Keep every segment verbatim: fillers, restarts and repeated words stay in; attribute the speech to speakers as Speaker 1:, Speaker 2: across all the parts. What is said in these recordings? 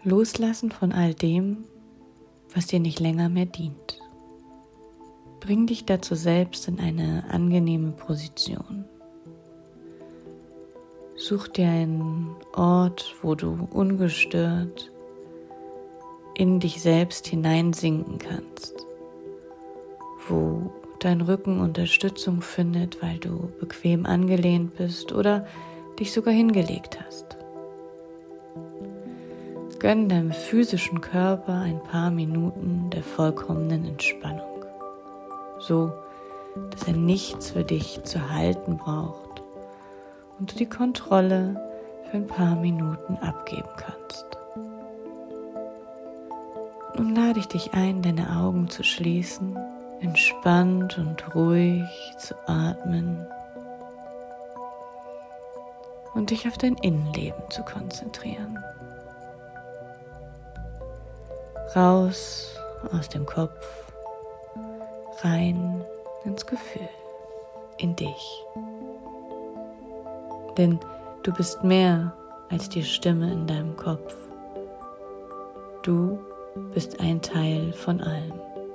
Speaker 1: Loslassen von all dem, was dir nicht länger mehr dient. Bring dich dazu selbst in eine angenehme Position. Such dir einen Ort, wo du ungestört in dich selbst hineinsinken kannst, wo dein Rücken Unterstützung findet, weil du bequem angelehnt bist oder dich sogar hingelegt hast. Gönn deinem physischen Körper ein paar Minuten der vollkommenen Entspannung, so dass er nichts für dich zu halten braucht und du die Kontrolle für ein paar Minuten abgeben kannst. Nun lade ich dich ein, deine Augen zu schließen, entspannt und ruhig zu atmen und dich auf dein Innenleben zu konzentrieren. Raus aus dem Kopf, rein ins Gefühl, in dich. Denn du bist mehr als die Stimme in deinem Kopf. Du bist ein Teil von allem.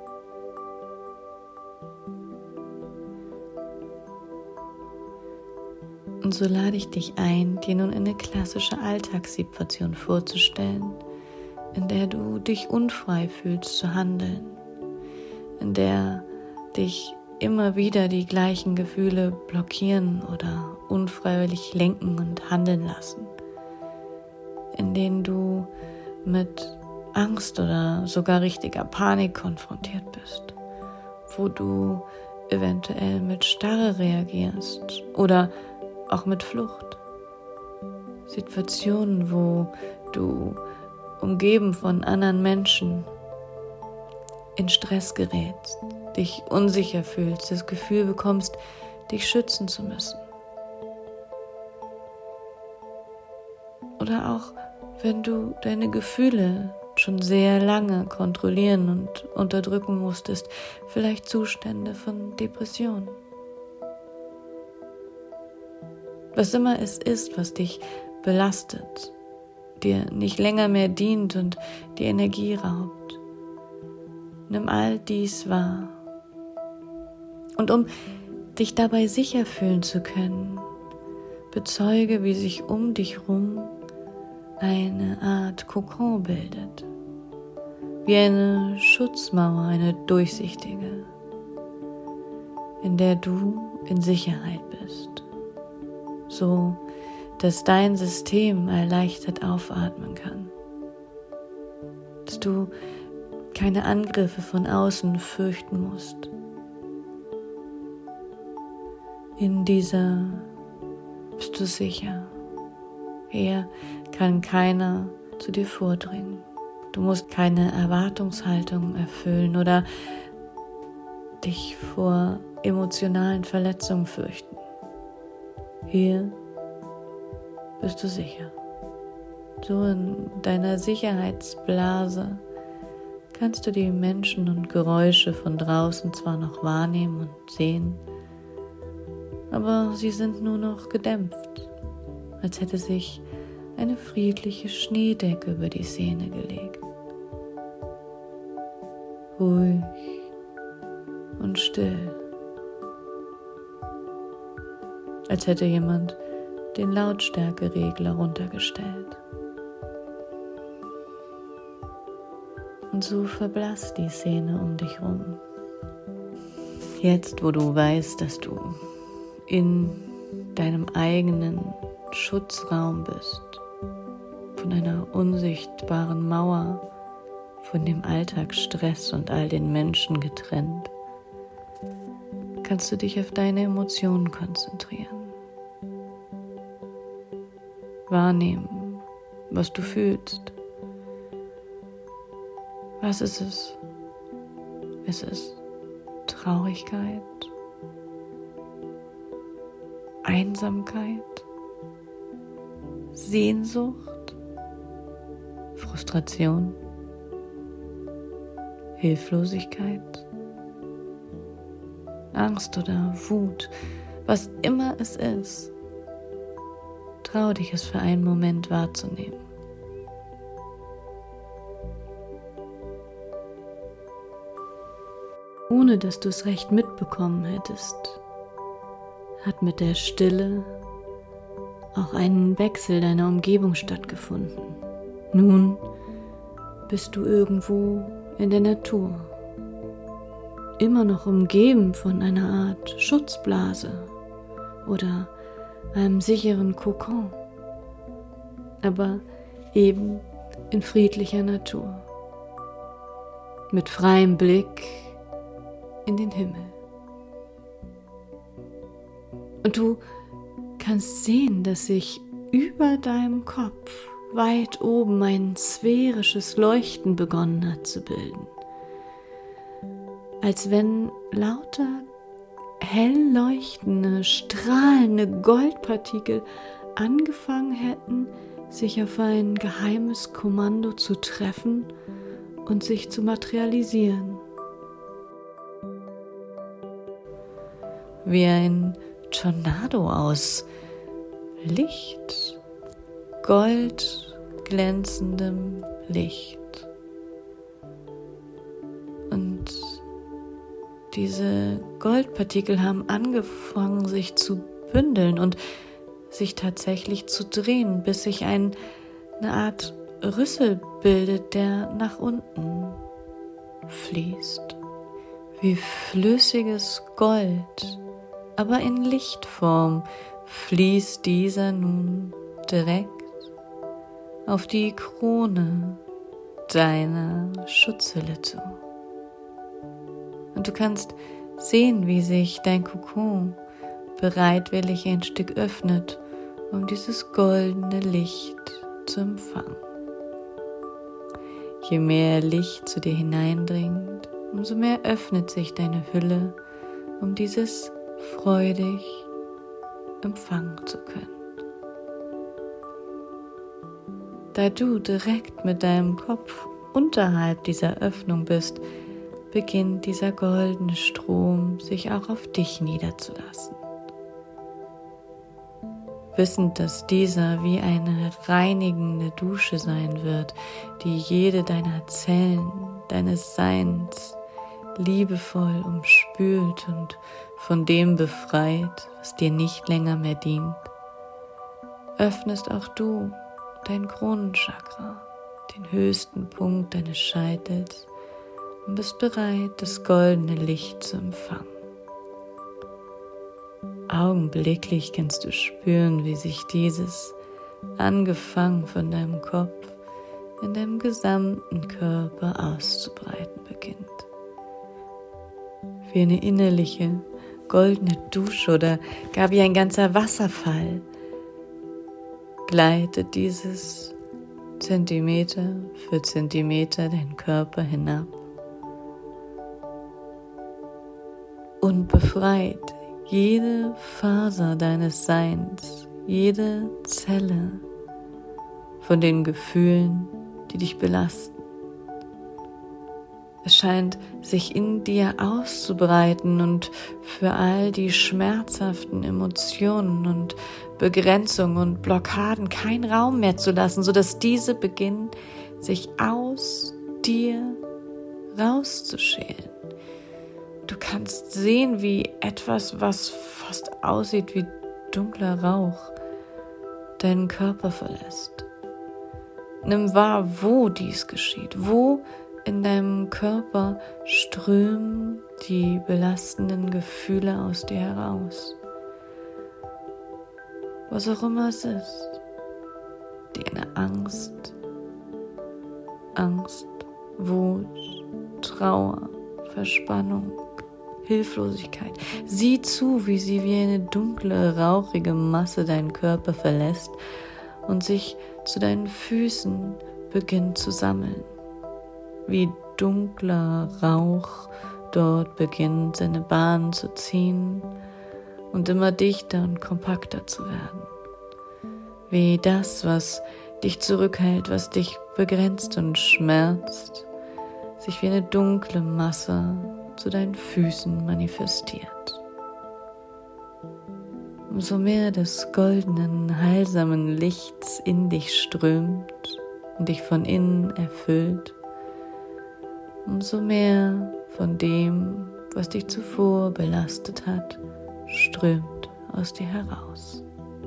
Speaker 1: Und so lade ich dich ein, dir nun eine klassische Alltagssituation vorzustellen, in der du dich unfrei fühlst zu handeln, in der dich immer wieder die gleichen Gefühle blockieren oder unfreiwillig lenken und handeln lassen, in denen du mit Angst oder sogar richtiger Panik konfrontiert bist, wo du eventuell mit Starre reagierst oder auch mit Flucht. Situationen, wo du umgeben von anderen Menschen in Stress gerätst, dich unsicher fühlst, das Gefühl bekommst, dich schützen zu müssen. Oder auch, wenn du deine Gefühle schon sehr lange kontrollieren und unterdrücken musstest, vielleicht Zustände von Depression. Was immer es ist, was dich belastet, dir nicht länger mehr dient und die Energie raubt. Nimm all dies wahr. Und um dich dabei sicher fühlen zu können, bezeuge, wie sich um dich rum eine Art Kokon bildet. Wie eine Schutzmauer, eine durchsichtige, in der du in Sicherheit bist. So, dass dein System erleichtert aufatmen kann. Dass du keine Angriffe von außen fürchten musst. In dieser bist du sicher. Hier kann keiner zu dir vordringen. Du musst keine Erwartungshaltung erfüllen oder dich vor emotionalen Verletzungen fürchten. Hier bist du sicher. So in deiner Sicherheitsblase kannst du die Menschen und Geräusche von draußen zwar noch wahrnehmen und sehen, aber sie sind nur noch gedämpft, als hätte sich eine friedliche Schneedecke über die Szene gelegt. Ruhig und still, als hätte jemand den Lautstärkeregler runtergestellt. Und so verblasst die Szene um dich rum. Jetzt, wo du weißt, dass du in deinem eigenen Schutzraum bist, von einer unsichtbaren Mauer, von dem Alltagsstress und all den Menschen getrennt, kannst du dich auf deine Emotionen konzentrieren. Wahrnehmen, was du fühlst. Was ist es? Ist es Traurigkeit? Einsamkeit? Sehnsucht? Frustration? Hilflosigkeit? Angst oder Wut? Was immer es ist, trau dich es für einen Moment wahrzunehmen. ohne dass du es recht mitbekommen hättest, hat mit der Stille auch ein Wechsel deiner Umgebung stattgefunden. Nun bist du irgendwo in der Natur, immer noch umgeben von einer Art Schutzblase oder einem sicheren Kokon, aber eben in friedlicher Natur, mit freiem Blick in den Himmel. Und du kannst sehen, dass sich über deinem Kopf weit oben ein sphärisches Leuchten begonnen hat zu bilden, als wenn lauter hell leuchtende, strahlende Goldpartikel angefangen hätten, sich auf ein geheimes Kommando zu treffen und sich zu materialisieren. Wie ein Tornado aus Licht, Gold glänzendem Licht. Und diese Goldpartikel haben angefangen, sich zu bündeln und sich tatsächlich zu drehen, bis sich ein, eine Art Rüssel bildet, der nach unten fließt. Wie flüssiges Gold, aber in Lichtform fließt dieser nun direkt auf die Krone deiner Schutzhülle zu. Und du kannst sehen, wie sich dein Kokon bereitwillig ein Stück öffnet, um dieses goldene Licht zu empfangen. Je mehr Licht zu dir hineindringt, umso mehr öffnet sich deine Hülle, um dieses freudig empfangen zu können. Da du direkt mit deinem Kopf unterhalb dieser Öffnung bist, beginnt dieser goldene Strom sich auch auf dich niederzulassen. Wissend, dass dieser wie eine reinigende Dusche sein wird, die jede deiner Zellen, deines Seins liebevoll umspült und von dem befreit, was dir nicht länger mehr dient, öffnest auch du dein Kronenchakra, den höchsten Punkt deines Scheitels, und bist bereit, das goldene Licht zu empfangen. Augenblicklich kannst du spüren, wie sich dieses, angefangen von deinem Kopf, in deinem gesamten Körper auszubreiten beginnt. Wie eine innerliche, goldene Dusche oder gar wie ein ganzer Wasserfall gleitet dieses Zentimeter für Zentimeter deinen Körper hinab und befreit jede Faser deines Seins, jede Zelle von den Gefühlen, die dich belasten. Es scheint sich in dir auszubreiten und für all die schmerzhaften Emotionen und Begrenzungen und Blockaden keinen Raum mehr zu lassen, sodass diese beginnen, sich aus dir rauszuschälen. Du kannst sehen, wie etwas, was fast aussieht wie dunkler Rauch, deinen Körper verlässt. Nimm wahr, wo dies geschieht, wo in deinem Körper strömen die belastenden Gefühle aus dir heraus. Was auch immer es ist, die eine Angst, Angst, Wut, Trauer, Verspannung, Hilflosigkeit. Sieh zu, wie sie wie eine dunkle, rauchige Masse deinen Körper verlässt und sich zu deinen Füßen beginnt zu sammeln. Wie dunkler Rauch dort beginnt seine Bahn zu ziehen und immer dichter und kompakter zu werden. Wie das, was dich zurückhält, was dich begrenzt und schmerzt, sich wie eine dunkle Masse zu deinen Füßen manifestiert. Umso mehr des goldenen, heilsamen Lichts in dich strömt und dich von innen erfüllt, umso mehr von dem, was dich zuvor belastet hat, strömt aus dir heraus.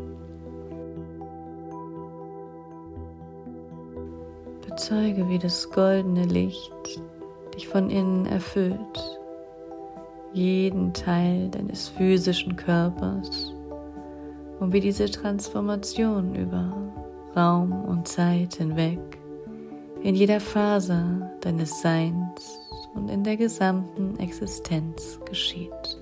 Speaker 1: Bezeuge, wie das goldene Licht dich von innen erfüllt, jeden Teil deines physischen Körpers, und wie diese Transformation über Raum und Zeit hinweg in jeder Faser deines Seins und in der gesamten Existenz geschieht.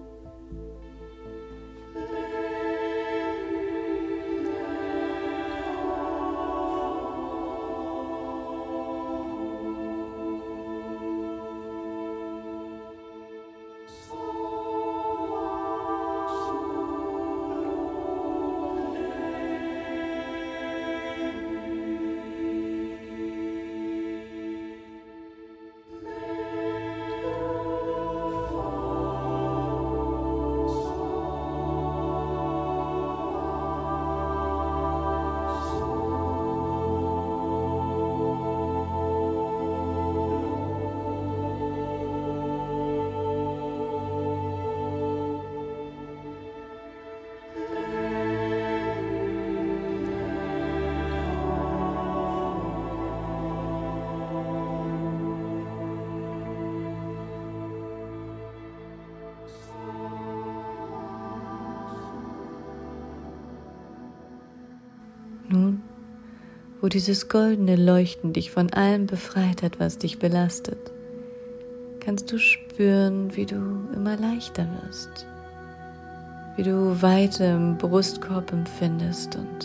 Speaker 1: Nun, wo dieses goldene Leuchten dich von allem befreit hat, was dich belastet, kannst du spüren, wie du immer leichter wirst, wie du Weite im Brustkorb empfindest und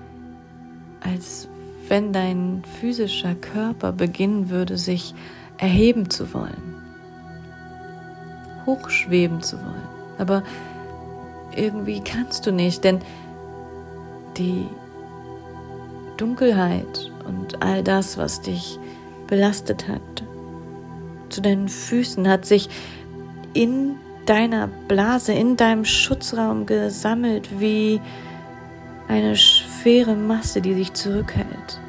Speaker 1: als wenn dein physischer Körper beginnen würde, sich erheben zu wollen, hochschweben zu wollen. Aber irgendwie kannst du nicht, denn die Dunkelheit und all das, was dich belastet hat, zu deinen Füßen hat sich in deiner Blase, in deinem Schutzraum gesammelt wie eine schwere Masse, die sich zurückhält.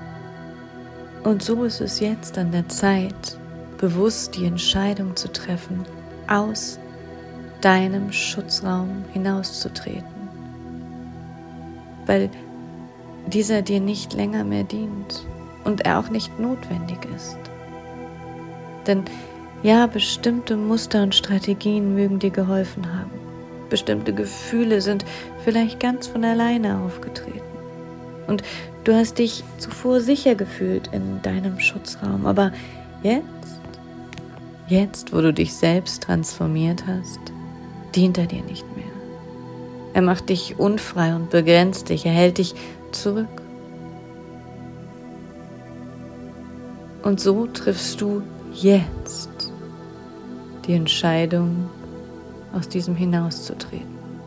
Speaker 1: Und so ist es jetzt an der Zeit, bewusst die Entscheidung zu treffen, aus deinem Schutzraum hinauszutreten, weil dieser dir nicht länger mehr dient und er auch nicht notwendig ist. Denn ja, bestimmte Muster und Strategien mögen dir geholfen haben. Bestimmte Gefühle sind vielleicht ganz von alleine aufgetreten. Und du hast dich zuvor sicher gefühlt in deinem Schutzraum. Aber jetzt, jetzt, wo du dich selbst transformiert hast, dient er dir nicht mehr. Er macht dich unfrei und begrenzt dich. Er hält dich zurück. Und so triffst du jetzt die Entscheidung, aus diesem hinauszutreten.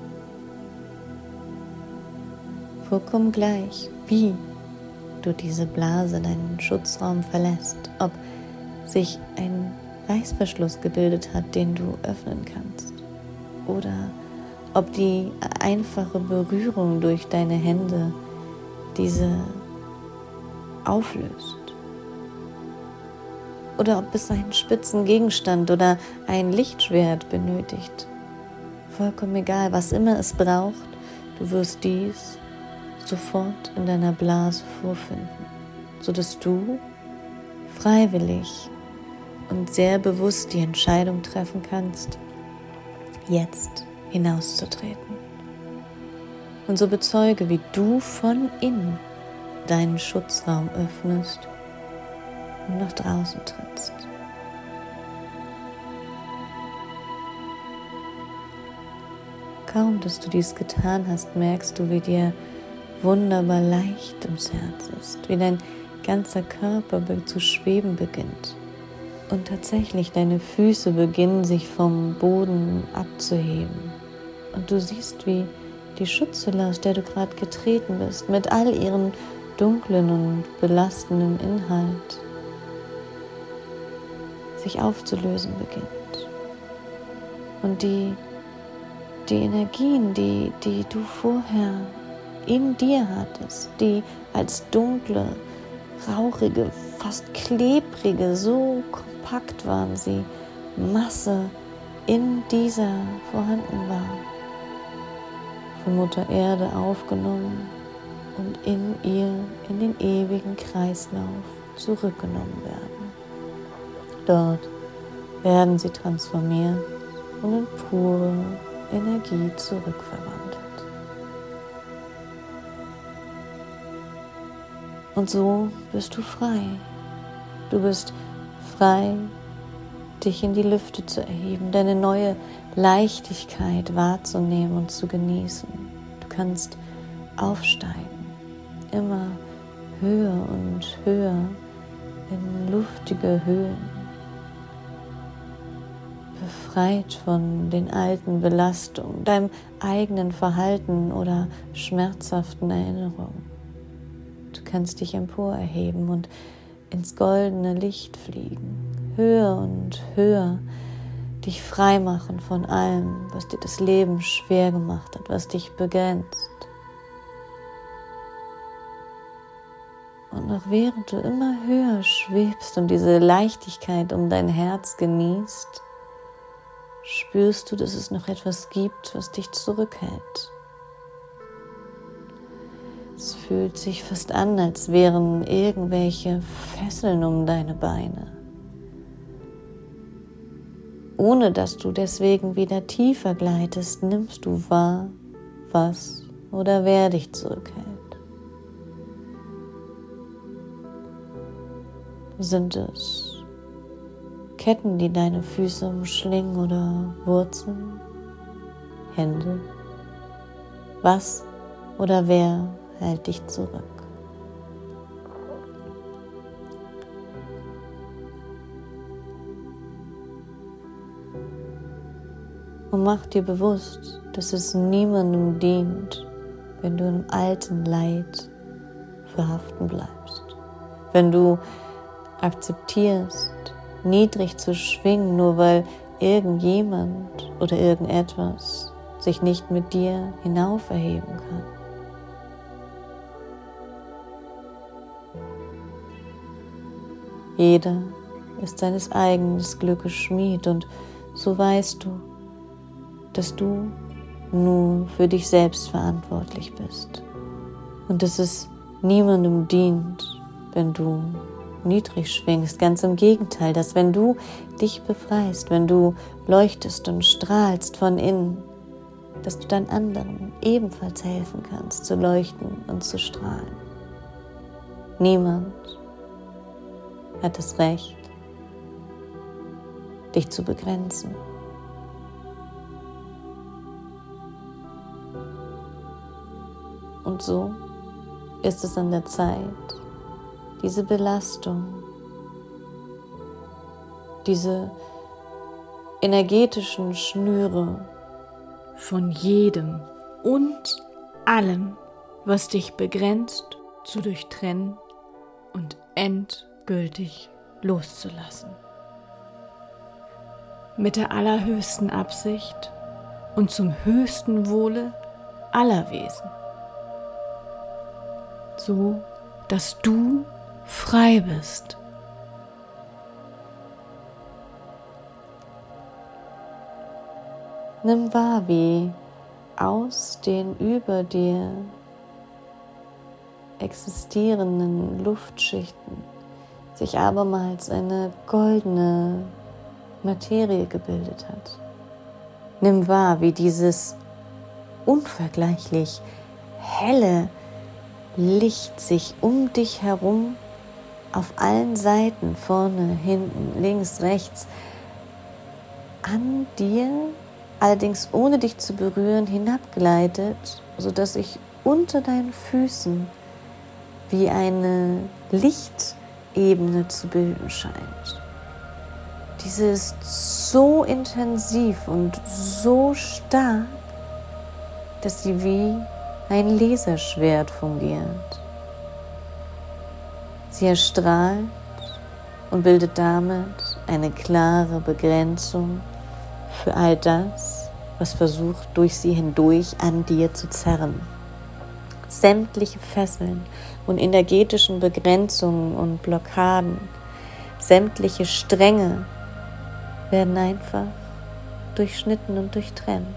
Speaker 1: Vollkommen gleich, wie du diese Blase, deinen Schutzraum verlässt, ob sich ein Reißverschluss gebildet hat, den du öffnen kannst, oder ob die einfache Berührung durch deine Hände diese auflöst. Oder ob es einen spitzen Gegenstand oder ein Lichtschwert benötigt. Vollkommen egal, was immer es braucht, du wirst dies sofort in deiner Blase vorfinden, sodass du freiwillig und sehr bewusst die Entscheidung treffen kannst, jetzt hinauszutreten. Und so bezeuge, wie du von innen deinen Schutzraum öffnest und nach draußen trittst. Kaum, dass du dies getan hast, merkst du, wie dir wunderbar leicht ums Herz ist, wie dein ganzer Körper zu schweben beginnt und tatsächlich deine Füße beginnen, sich vom Boden abzuheben. Und du siehst, wie die Schutzhülle, aus der du gerade getreten bist, mit all ihren dunklen und belastenden Inhalt sich aufzulösen beginnt. Und die, die Energien, die, die du vorher in dir hattest, die als dunkle, rauchige, fast klebrige, so kompakt waren sie, Masse in dieser vorhanden war, von Mutter Erde aufgenommen und in ihr in den ewigen Kreislauf zurückgenommen werden. Dort werden sie transformiert und in pure Energie zurückverwandelt. Und so bist du frei. Du bist frei, dich in die Lüfte zu erheben, deine neue Leichtigkeit wahrzunehmen und zu genießen. Du kannst aufsteigen, immer höher und höher in luftige Höhen, befreit von den alten Belastungen, deinem eigenen Verhalten oder schmerzhaften Erinnerungen. Du kannst dich emporerheben und ins goldene Licht fliegen, höher und höher, dich frei machen von allem, was dir das Leben schwer gemacht hat, was dich begrenzt. Und noch während du immer höher schwebst und diese Leichtigkeit um dein Herz genießt, spürst du, dass es noch etwas gibt, was dich zurückhält. Es fühlt sich fast an, als wären irgendwelche Fesseln um deine Beine. Ohne dass du deswegen wieder tiefer gleitest, nimmst du wahr, was oder wer dich zurückhält. Sind es Ketten, die deine Füße umschlingen oder Wurzeln, Hände? Was oder wer hält dich zurück? Und mach dir bewusst, dass es niemandem dient, wenn du im alten Leid verhaften bleibst. Wenn du akzeptierst, niedrig zu schwingen, nur weil irgendjemand oder irgendetwas sich nicht mit dir hinauf erheben kann. Jeder ist seines eigenen Glückes Schmied und so weißt du, dass du nur für dich selbst verantwortlich bist und dass es niemandem dient, wenn du niedrig schwingst. Ganz im Gegenteil, dass wenn du dich befreist, wenn du leuchtest und strahlst von innen, dass du dann anderen ebenfalls helfen kannst, zu leuchten und zu strahlen. Niemand hat das Recht, dich zu begrenzen. Und so ist es an der Zeit, diese Belastung, diese energetischen Schnüre
Speaker 2: von jedem und allem, was dich begrenzt, zu durchtrennen und endgültig loszulassen. Mit der allerhöchsten Absicht und zum höchsten Wohle aller Wesen. So, dass du frei bist.
Speaker 1: Nimm wahr, wie aus den über dir existierenden Luftschichten sich abermals eine goldene Materie gebildet hat. Nimm wahr, wie dieses unvergleichlich helle Licht sich um dich herum auf allen Seiten, vorne, hinten, links, rechts, an dir, allerdings ohne dich zu berühren, hinabgleitet, sodass sich unter deinen Füßen wie eine Lichtebene zu bilden scheint. Diese ist so intensiv und so stark, dass sie wie ein Laserschwert fungiert. Sie erstrahlt und bildet damit eine klare Begrenzung für all das, was versucht, durch sie hindurch an dir zu zerren. Sämtliche Fesseln und energetischen Begrenzungen und Blockaden, sämtliche Stränge werden einfach durchschnitten und durchtrennt.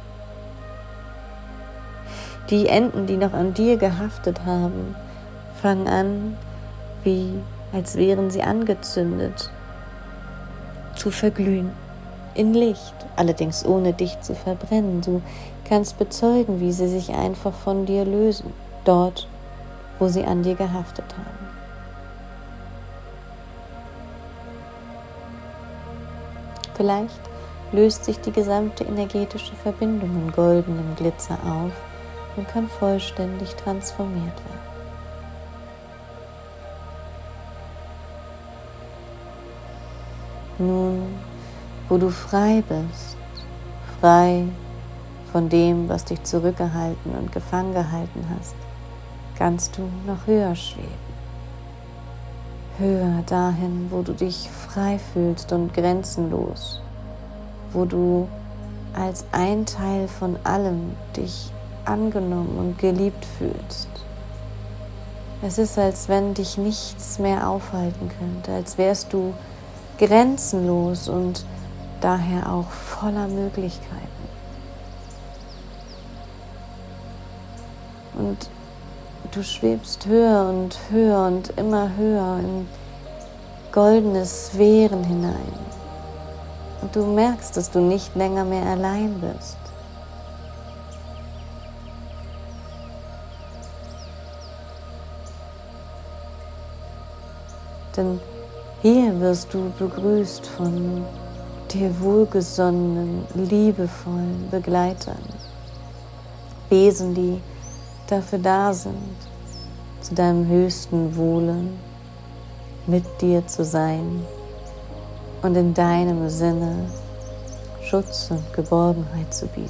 Speaker 1: Die Enden, die noch an dir gehaftet haben, fangen an, wie als wären sie angezündet, zu verglühen, in Licht, allerdings ohne dich zu verbrennen. Du kannst bezeugen, wie sie sich einfach von dir lösen, dort, wo sie an dir gehaftet haben. Vielleicht löst sich die gesamte energetische Verbindung in goldenem Glitzer auf und kann vollständig transformiert werden. Nun, wo du frei bist, frei von dem, was dich zurückgehalten und gefangen gehalten hast, kannst du noch höher schweben. Höher dahin, wo du dich frei fühlst und grenzenlos, wo du als ein Teil von allem dich angenommen und geliebt fühlst. Es ist, als wenn dich nichts mehr aufhalten könnte, als wärst du grenzenlos und daher auch voller Möglichkeiten. Und du schwebst höher und höher und immer höher in goldene Sphären hinein. Und du merkst, dass du nicht länger mehr allein bist. Denn hier wirst du begrüßt von dir wohlgesonnenen, liebevollen Begleitern. Wesen, die dafür da sind, zu deinem höchsten Wohle mit dir zu sein und in deinem Sinne Schutz und Geborgenheit zu bieten.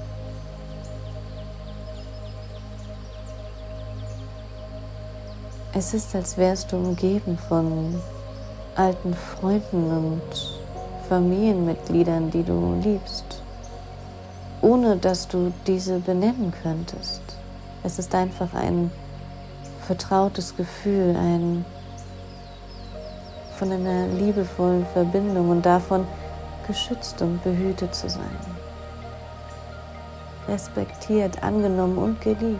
Speaker 1: Es ist, als wärst du umgeben von alten Freunden und Familienmitgliedern, die du liebst, ohne dass du diese benennen könntest. Es ist einfach ein vertrautes Gefühl, ein von einer liebevollen Verbindung und davon geschützt und behütet zu sein. Respektiert, angenommen und geliebt.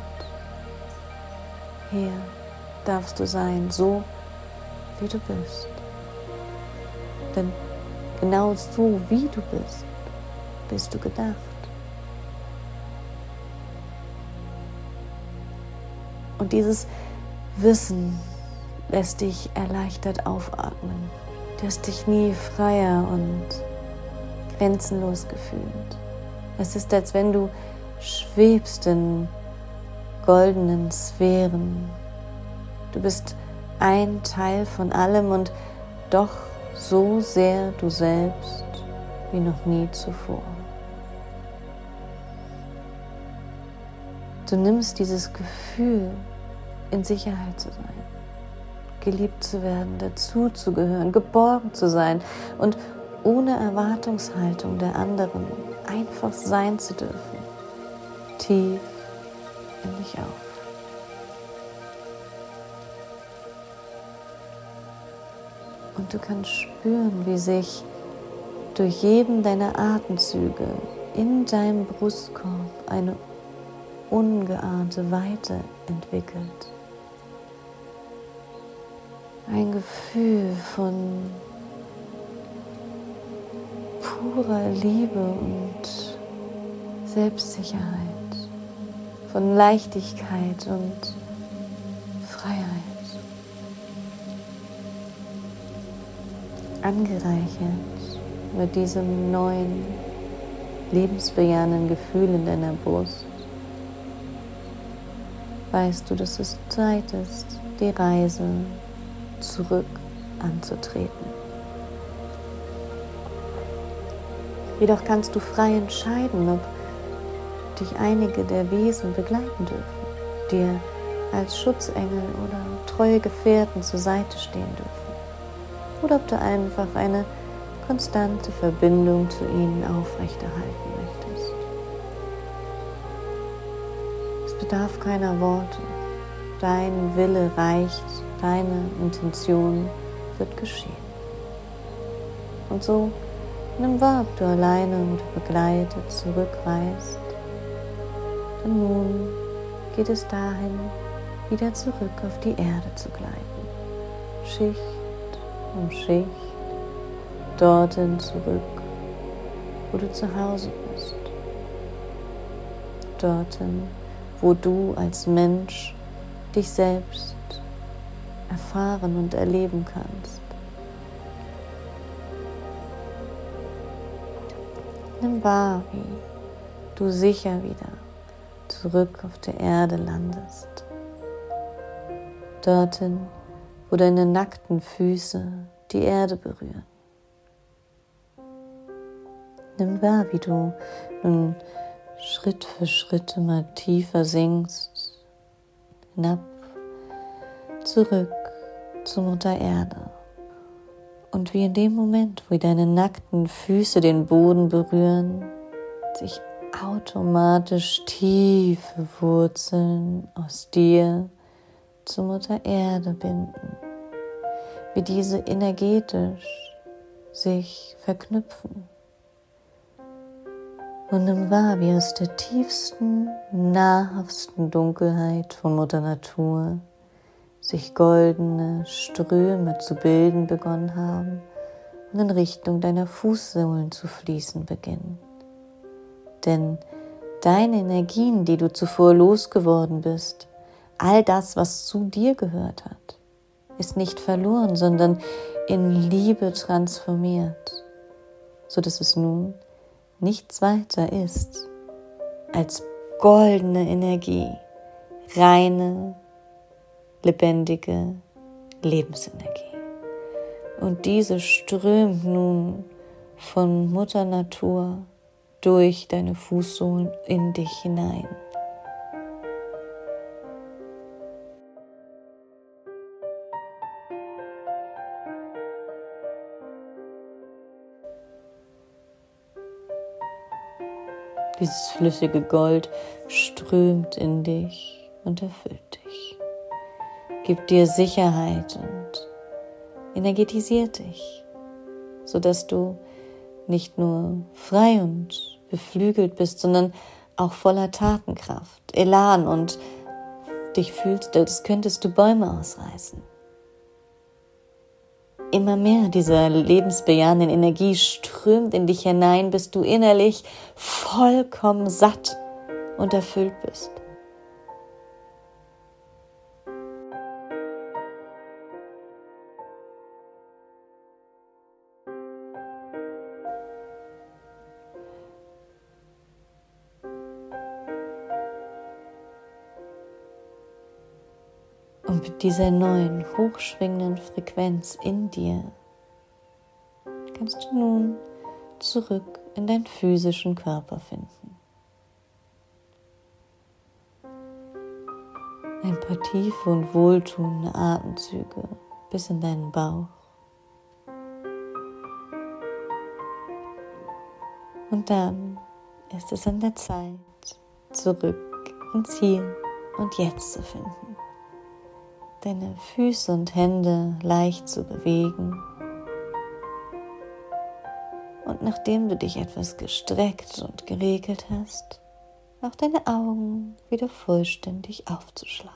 Speaker 1: Hier darfst du sein, so wie du bist. Denn genau so wie du bist, bist du gedacht. Und dieses Wissen lässt dich erleichtert aufatmen. Du hast dich nie freier und grenzenlos gefühlt. Es ist, als wenn du schwebst in goldenen Sphären. Du bist ein Teil von allem und doch so sehr du selbst wie noch nie zuvor. Du nimmst dieses Gefühl, in Sicherheit zu sein, geliebt zu werden, dazuzugehören, geborgen zu sein und ohne Erwartungshaltung der anderen einfach sein zu dürfen, tief in dich auf. Und du kannst spüren, wie sich durch jeden deiner Atemzüge in deinem Brustkorb eine ungeahnte Weite entwickelt. Ein Gefühl von purer Liebe und Selbstsicherheit, von Leichtigkeit und Freiheit. Angereichert mit diesem neuen, lebensbejahenden Gefühl in deiner Brust, weißt du, dass es Zeit ist, die Reise zurück anzutreten. Jedoch kannst du frei entscheiden, ob dich einige der Wesen begleiten dürfen, dir als Schutzengel oder treue Gefährten zur Seite stehen dürfen. Oder ob du einfach eine konstante Verbindung zu ihnen aufrechterhalten möchtest. Es bedarf keiner Worte. Dein Wille reicht, deine Intention wird geschehen. Und so Nimm wahr, ob du alleine und begleitet zurückreist. Und nun geht es dahin, wieder zurück auf die Erde zu gleiten. Schicht um Schicht, dorthin zurück, wo du zu Hause bist. Dorthin, wo du als Mensch dich selbst erfahren und erleben kannst. Nimm wahr, wie du sicher wieder zurück auf der Erde landest. Dorthin, wo deine nackten Füße die Erde berühren. Nimm wahr, wie du nun Schritt für Schritt immer tiefer sinkst, hinab, zurück zu Mutter Erde. Und wie in dem Moment, wo deine nackten Füße den Boden berühren, sich automatisch tiefe Wurzeln aus dir zu Mutter Erde binden, wie diese energetisch sich verknüpfen. Und nimm wahr, wie aus der tiefsten, nahrhaftesten Dunkelheit von Mutter Natur sich goldene Ströme zu bilden begonnen haben und in Richtung deiner Fußsohlen zu fließen beginnen. Denn deine Energien, die du zuvor losgeworden bist, all das, was zu dir gehört hat, ist nicht verloren, sondern in Liebe transformiert, sodass es nun nichts weiter ist als goldene Energie, reine, lebendige Lebensenergie. Und diese strömt nun von Mutter Natur durch deine Fußsohlen in dich hinein. Dieses flüssige Gold strömt in dich und erfüllt dich, gibt dir Sicherheit und energetisiert dich, sodass du nicht nur frei und beflügelt bist, sondern auch voller Tatenkraft, Elan und dich fühlst, als könntest du Bäume ausreißen. Immer mehr dieser lebensbejahenden Energie strömt in dich hinein, bis du innerlich vollkommen satt und erfüllt bist. Und mit dieser neuen, hochschwingenden Frequenz in dir kannst du nun zurück in deinen physischen Körper finden. Ein paar tiefe und wohltuende Atemzüge bis in deinen Bauch. Und dann ist es an der Zeit, zurück ins Hier und Jetzt zu finden. Deine Füße und Hände leicht zu bewegen. Und nachdem du dich etwas gestreckt und geregelt hast, auch deine Augen wieder vollständig aufzuschlagen.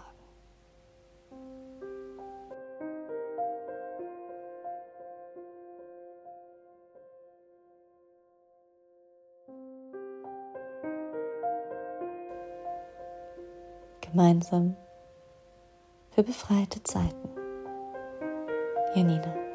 Speaker 1: Gemeinsam für befreite Zeiten. Janina.